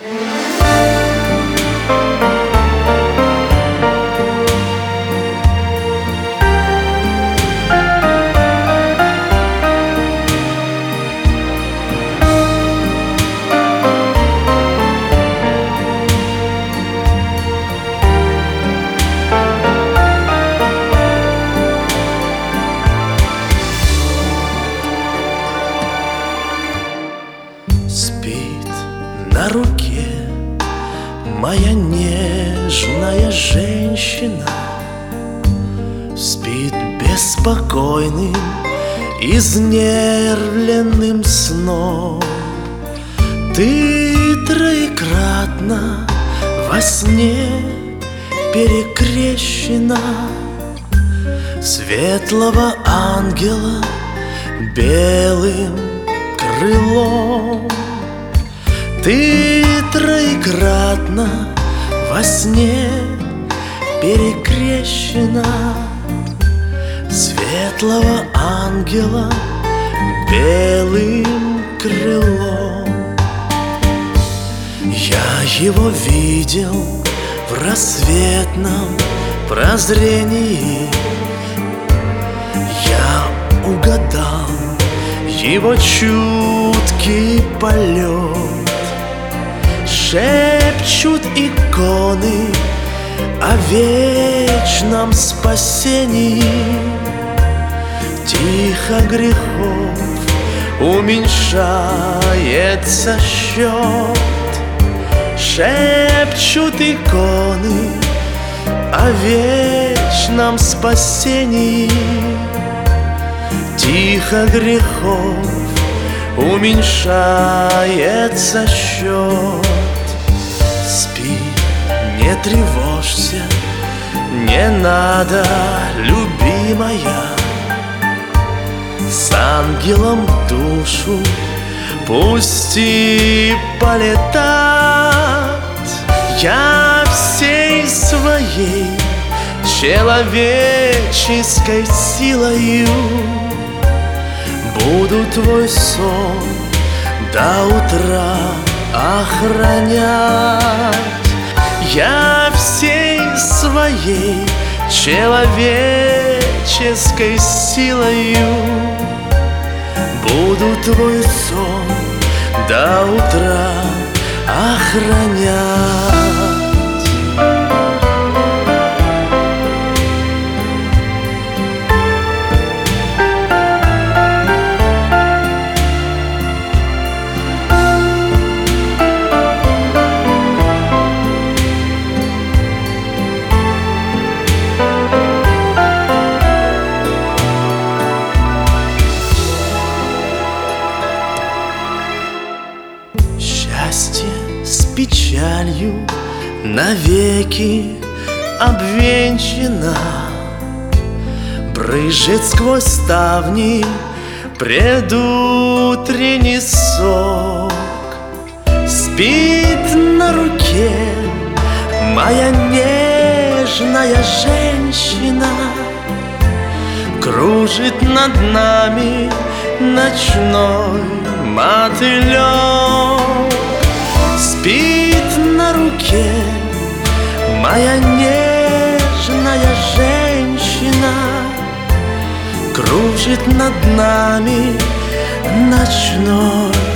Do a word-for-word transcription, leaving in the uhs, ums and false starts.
Спит на руке моя нежная женщина, спит беспокойным, изнервленным сном. Ты троекратно во сне перекрещена, светлого ангела белым крылом. Ты троекратно во сне перекрещена, светлого ангела белым крылом. Я его видел в рассветном прозрении, я угадал его чуткий полет. Шепчут иконы о вечном спасении, тихо грехов уменьшается счет. Шепчут иконы о вечном спасении, тихо грехов уменьшается счет. Спи, не тревожься, не надо, любимая, с ангелом душу пусти полетать. Я всей своей человеческой силою буду твой сон до утра охранять. Я всей своей человеческой силою буду твой сон до утра охранять. Счастье с печалью навеки обвенчано, брызжет сквозь ставни предутренний сок. Спит на руке моя нежная женщина, кружит над нами ночной мотылек. Спит на руке моя нежная женщина, кружит над нами ночной